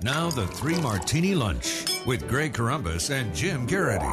Now the Three Martini Lunch with Greg Corombos and Jim Garrity.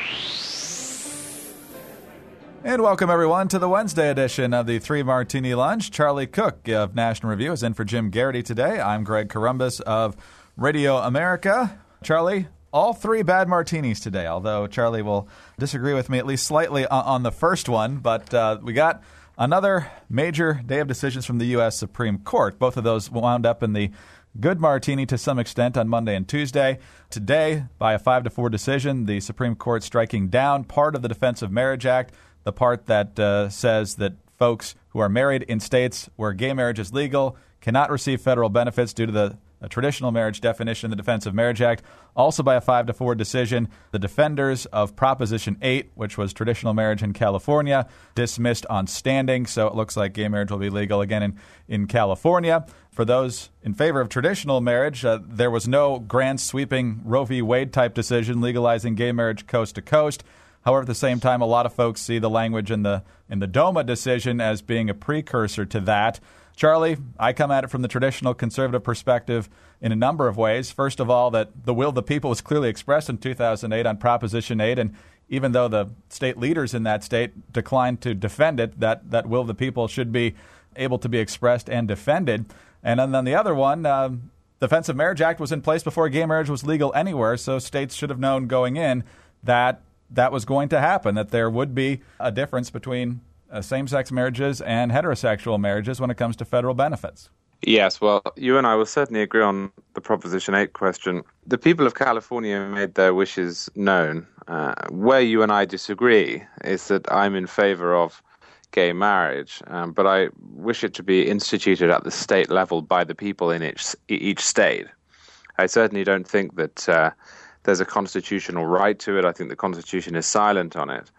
And welcome, everyone, to the Wednesday edition of the Three Martini Lunch. Charlie Cook of National Review is in for Jim Garrity today. I'm Greg Corombos of Radio America. Charlie, all three bad martinis today, although Charlie will disagree with me at least slightly on the first one. But we got another major day of decisions from the U.S. Supreme Court. Both of those wound up in the good martini to some extent on Monday and Tuesday. Today, by a 5-4 decision, the Supreme Court striking down part of the Defense of Marriage Act, the part that says that folks who are married in states where gay marriage is legal cannot receive federal benefits due to the traditional marriage definition in the Defense of Marriage Act. Also by a 5-4 decision, the defenders of Proposition 8, which was traditional marriage in California, dismissed on standing. So it looks like gay marriage will be legal again in California. For those in favor of traditional marriage, there was no grand sweeping Roe v. Wade type decision legalizing gay marriage coast to coast. However, at the same time, a lot of folks see the language in the DOMA decision as being a precursor to that. Charlie, I come at it from the traditional conservative perspective in a number of ways. First of all, that the will of the people was clearly expressed in 2008 on Proposition 8, and even though the state leaders in that state declined to defend it, that will of the people should be able to be expressed and defended. And then on the other one, the Defense of Marriage Act was in place before gay marriage was legal anywhere, so states should have known going in that was going to happen, that there would be a difference between same-sex marriages and heterosexual marriages when it comes to federal benefits. Yes, well, you and I will certainly agree on the Proposition 8 question. The people of California made their wishes known. Where you and I disagree is that I'm in favor of gay marriage, but I wish it to be instituted at the state level by the people in each state. I certainly don't think that there's a constitutional right to it. I think the Constitution is silent on it.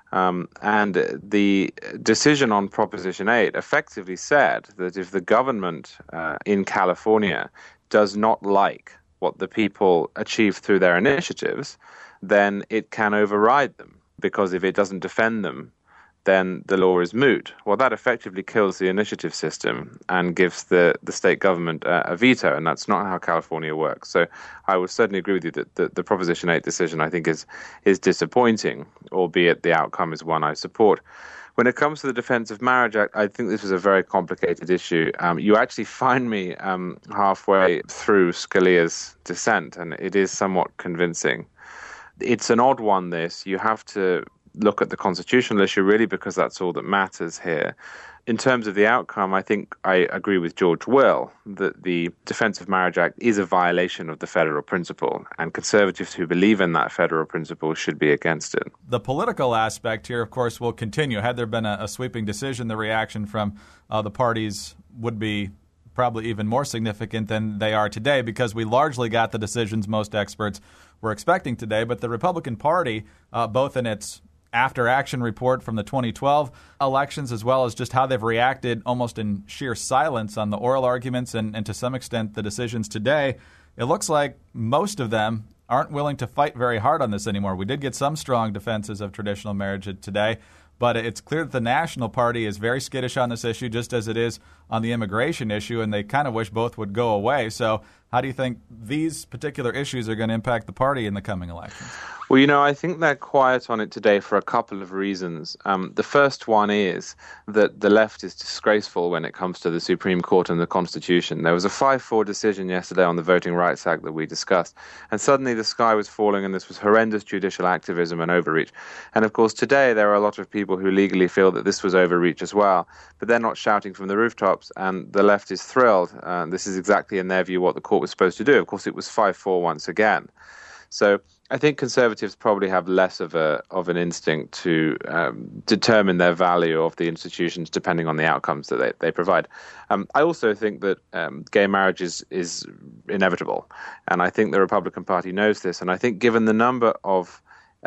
And the decision on Proposition 8 effectively said that if the government in California does not like what the people achieve through their initiatives, then it can override them, because if it doesn't defend them, then the law is moot. Well, that effectively kills the initiative system and gives the state government a veto, and that's not how California works. So I would certainly agree with you that the Proposition 8 decision, I think, is disappointing, albeit the outcome is one I support. When it comes to the Defense of Marriage Act, I think this was a very complicated issue. You actually find me halfway through Scalia's dissent, and it is somewhat convincing. It's an odd one, this. You have to look at the constitutional issue, really, because that's all that matters here. In terms of the outcome, I think I agree with George Will that the Defense of Marriage Act is a violation of the federal principle, and conservatives who believe in that federal principle should be against it. The political aspect here, of course, will continue. Had there been a sweeping decision, the reaction from the parties would be probably even more significant than they are today, because we largely got the decisions most experts were expecting today. But the Republican Party, both in its after-action report from the 2012 elections, as well as just how they've reacted almost in sheer silence on the oral arguments and to some extent the decisions today, it looks like most of them aren't willing to fight very hard on this anymore. We did get some strong defenses of traditional marriage today, but it's clear that the National Party is very skittish on this issue, just as it is on the immigration issue, and they kind of wish both would go away. So how do you think these particular issues are going to impact the party in the coming elections? Well, I think they're quiet on it today for a couple of reasons. The first one is that the left is disgraceful when it comes to the Supreme Court and the Constitution. There was a 5-4 decision yesterday on the Voting Rights Act that we discussed, and suddenly the sky was falling, and this was horrendous judicial activism and overreach. And of course, today there are a lot of people who legally feel that this was overreach as well, but they're not shouting from the rooftops, and the left is thrilled. This is exactly, in their view, what the court was supposed to do. Of course, it was 5-4 once again. So I think conservatives probably have less of an instinct to determine their value of the institutions depending on the outcomes that they provide. I also think that gay marriage is inevitable, and I think the Republican Party knows this. And I think given the number of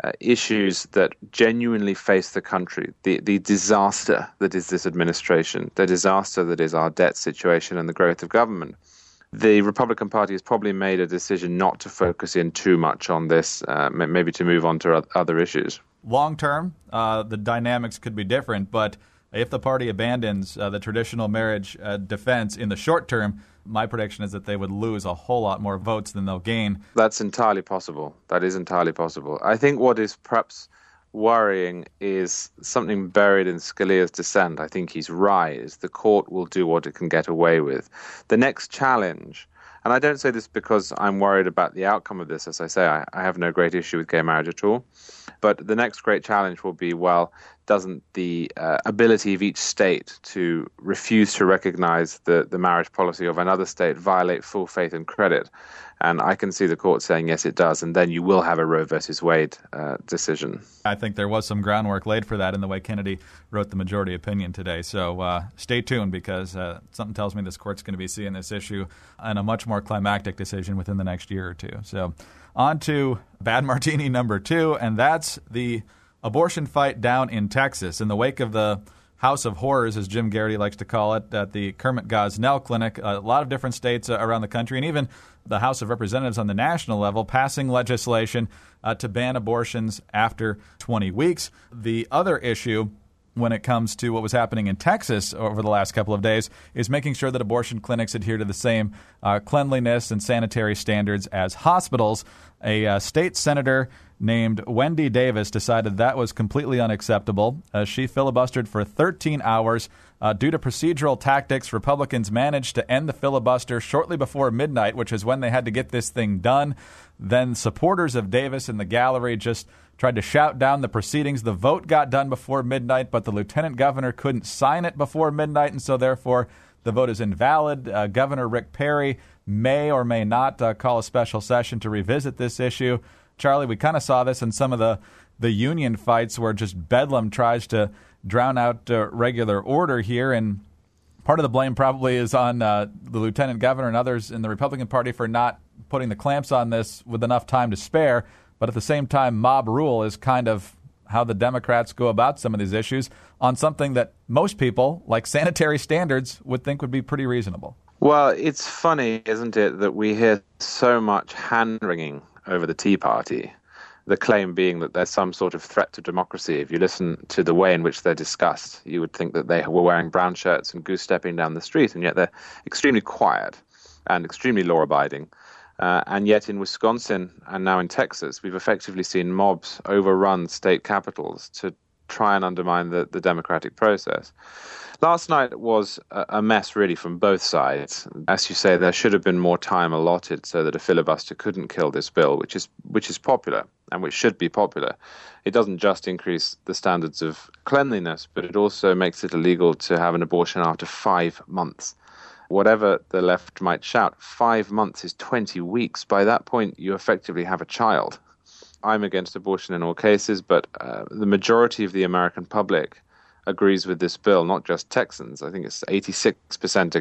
issues that genuinely face the country, the disaster that is this administration, the disaster that is our debt situation and the growth of government, the Republican Party has probably made a decision not to focus in too much on this, maybe to move on to other issues. Long term, the dynamics could be different, but if the party abandons the traditional marriage defense in the short term, My prediction is that they would lose a whole lot more votes than they'll gain. That's entirely possible. That is entirely possible. I think what is perhaps worrying is something buried in Scalia's dissent. I think he's right, is the court will do what it can get away with. The next challenge, and I don't say this because I'm worried about the outcome of this. As I say, I have no great issue with gay marriage at all. But the next great challenge will be, well, doesn't the ability of each state to refuse to recognize the marriage policy of another state violate full faith and credit? And I can see the court saying, yes, it does. And then you will have a Roe versus Wade decision. I think there was some groundwork laid for that in the way Kennedy wrote the majority opinion today. So stay tuned, because something tells me this court's going to be seeing this issue and a much more climactic decision within the next year or two. So on to bad martini number 2, and that's the abortion fight down in Texas. In the wake of the House of Horrors, as Jim Garrity likes to call it, at the Kermit Gosnell Clinic, a lot of different states around the country, and even the House of Representatives on the national level, passing legislation to ban abortions after 20 weeks. The other issue when it comes to what was happening in Texas over the last couple of days is making sure that abortion clinics adhere to the same cleanliness and sanitary standards as hospitals. A state senator named Wendy Davis decided that was completely unacceptable. She filibustered for 13 hours. Due to procedural tactics, Republicans managed to end the filibuster shortly before midnight, which is when they had to get this thing done. Then supporters of Davis in the gallery just tried to shout down the proceedings. The vote got done before midnight, but the lieutenant governor couldn't sign it before midnight, and so therefore the vote is invalid. Governor Rick Perry may or may not call a special session to revisit this issue. Charlie, we kind of saw this in some of the union fights where just Bedlam tries to drown out regular order here, and part of the blame probably is on the lieutenant governor and others in the Republican Party for not putting the clamps on this with enough time to spare. But at the same time, mob rule is kind of how the Democrats go about some of these issues on something that most people, like sanitary standards, would think would be pretty reasonable. Well, it's funny, isn't it, that we hear so much hand-wringing over the Tea Party, the claim being that there's some sort of threat to democracy. If you listen to the way in which they're discussed, you would think that they were wearing brown shirts and goose-stepping down the street, and yet they're extremely quiet and extremely law-abiding. And yet in Wisconsin and now in Texas, we've effectively seen mobs overrun state capitals to try and undermine the democratic process. Last night was a mess, really, from both sides. As you say, there should have been more time allotted so that a filibuster couldn't kill this bill, which is popular and which should be popular. It doesn't just increase the standards of cleanliness, but it also makes it illegal to have an abortion after 5 months. Whatever the left might shout, 5 months is 20 weeks. By that point, you effectively have a child. I'm against abortion in all cases, but the majority of the American public agrees with this bill, not just Texans. I think it's 86%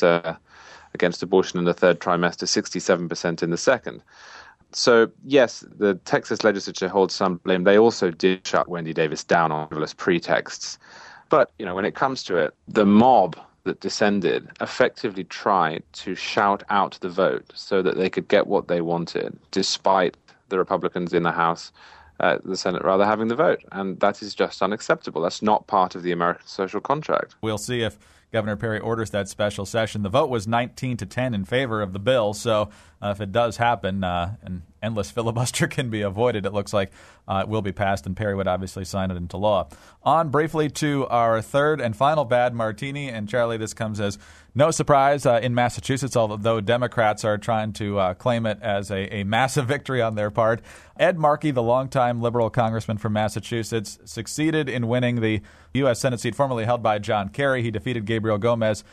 against abortion in the third trimester, 67% in the second. So, yes, the Texas legislature holds some blame. They also did shut Wendy Davis down on frivolous pretexts. But, when it comes to it, the mob that descended effectively tried to shout out the vote so that they could get what they wanted, despite the Republicans in the House, the Senate rather, having the vote. And that is just unacceptable. That's not part of the American social contract. We'll see if Governor Perry orders that special session. The vote was 19-10 in favor of the bill, so if it does happen, an endless filibuster can be avoided. It looks like it will be passed, and Perry would obviously sign it into law. On briefly to our third and final bad martini, and Charlie, this comes as no surprise in Massachusetts, although Democrats are trying to claim it as a massive victory on their part. Ed Markey, the longtime liberal congressman from Massachusetts, succeeded in winning the U.S. Senate seat formerly held by John Kerry. He defeated Gabriel Gomez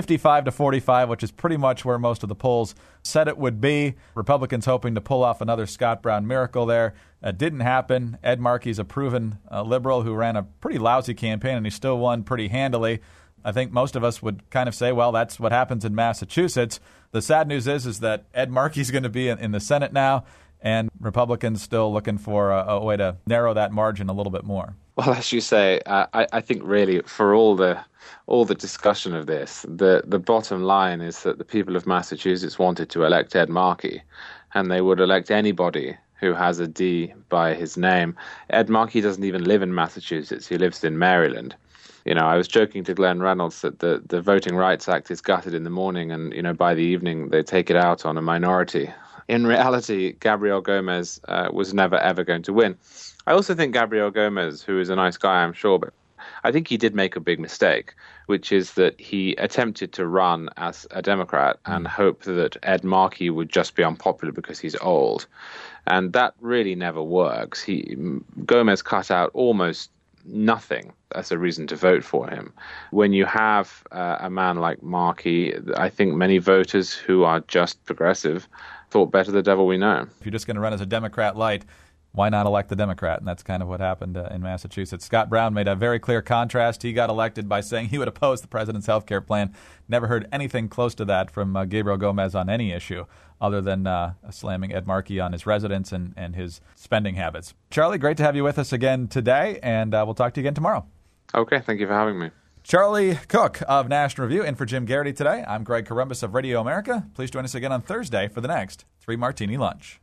55-45, which is pretty much where most of the polls said it would be. Republicans hoping to pull off another Scott Brown miracle there. Didn't happen. Ed Markey's a proven liberal who ran a pretty lousy campaign, and he still won pretty handily. I think most of us would kind of say, well, that's what happens in Massachusetts. The sad news is that Ed Markey's going to be in the Senate now, and Republicans still looking for a way to narrow that margin a little bit more. Well, as you say, I think really for all the discussion of this, the bottom line is that the people of Massachusetts wanted to elect Ed Markey, and they would elect anybody who has a D by his name. Ed Markey doesn't even live in Massachusetts. He lives in Maryland. I was joking to Glenn Reynolds that the Voting Rights Act is gutted in the morning and, by the evening they take it out on a minority. In reality, Gabriel Gomez was never, ever going to win. I also think Gabriel Gomez, who is a nice guy, I'm sure, but I think he did make a big mistake, which is that he attempted to run as a Democrat and hope that Ed Markey would just be unpopular because he's old. And that really never works. Gomez cut out almost nothing as a reason to vote for him. When you have a man like Markey, I think many voters who are just progressive thought better the devil we know. If you're just going to run as a Democrat light, why not elect the Democrat? And that's kind of what happened in Massachusetts. Scott Brown made a very clear contrast. He got elected by saying he would oppose the president's health care plan. Never heard anything close to that from Gabriel Gomez on any issue other than slamming Ed Markey on his residence and his spending habits. Charlie, great to have you with us again today, and we'll talk to you again tomorrow. Okay, thank you for having me. Charlie Cook of National Review in for Jim Garrity today. I'm Greg Corombos of Radio America. Please join us again on Thursday for the next 3 Martini Lunch.